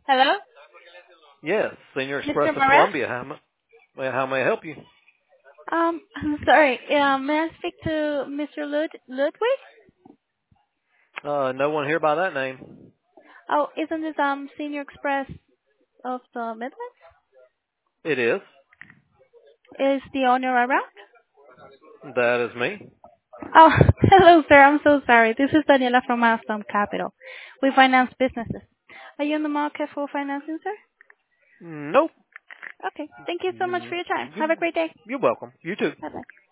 Hello? Yes, Senior Express Mr. of Morales? Columbia. How may I help you? I'm sorry. May I speak to Mr. Ludwig? No one here by that name. Oh, isn't this Senior Express of the Midlands? It is. Is the owner around? That is me. Oh, hello, sir. I'm so sorry. This is Daniela from Milestone Capital. We finance businesses. Are you in the market for financing, sir? Nope. Okay. Thank you so much You, for your time. you, Have a great day. you're welcome. You too. Bye-bye.